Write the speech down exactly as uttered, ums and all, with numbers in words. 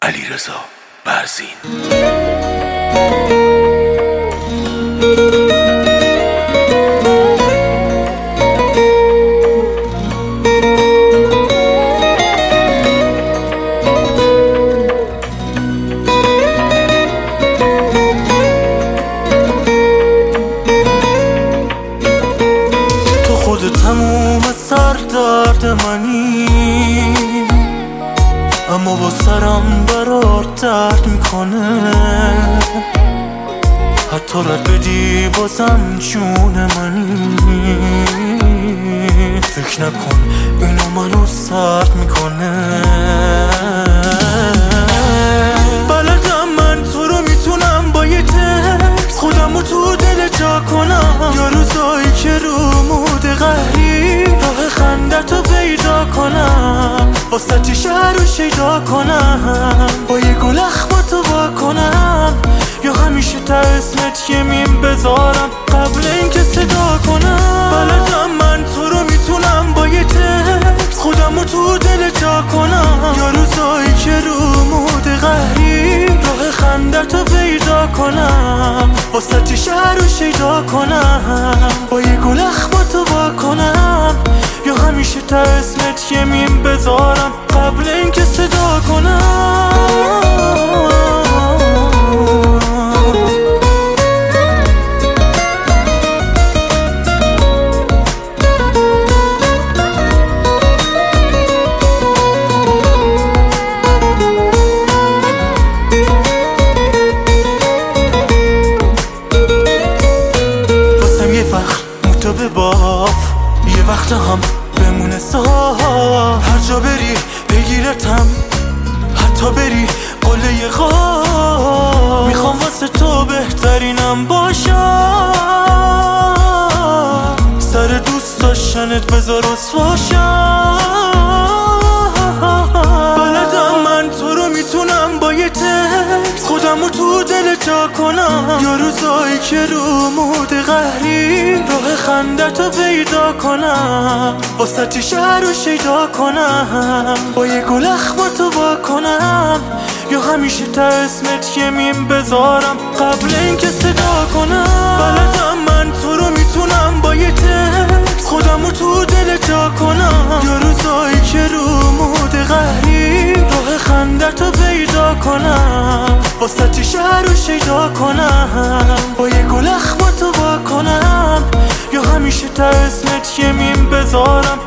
علیرضا برزین. تو خود تموم سر درد منی، اما با سرم برات درد میکنه. حتی رد بدی بازم جون منی. فکر نکن اینو منو سرد میکنه. بلدم من تو رو میتونم با یه تکس خودم رو تو دل جا کنم. یا روزایی که رو مود قهری راه خندتو پیدا کنم، واسه چی شهر رو شیدا کنم، با یه گل اخماتو با کنم، یا همیشه تا اسمت یه میم بذارم قبل اینکه صدا کنم. بلدم من تو رو میتونم با یه تکس خودم رو تو دل جا کنم. یا روزایی که رو مود قهری راه خندتو پیدا کنم، واسه چی شهر رو شیدا کنم، با یه گل اخماتو با کنم، یا همیشه تا اسمت یه میم بذارم قبل اینکه صدا کنم. واسم یه وقت موتو به باب، یه وقت هم بمونه صاف. هر جا بری بگیرتم، حتی بری قله خواب. میخوام واسه تو بهترینم باشم، سر دوست داشتنت بذار رسواشم. بلدم من تو رو میتونم با یه تکس خودم رو تو دل جا کنم. یا روزایی که رو مود قهری راه خندتو پیدا کنم، واسه چی شهر رو شیدا کنم، با یه گل اخماتو با کنم، یا همیشه تا اسمت یه میم بذارم قبل اینکه صدا کنم. بلدم من تو رو میتونم با یه تکس خودم رو تو دل جا کنم. یا روزایی که رو مود قهری راه خندتو پیدا کنم، واسه چی شهر رو شیدا کنم، با یه گل اخماتو با کنم، یا همیشه تا اسمت یه میم بذارم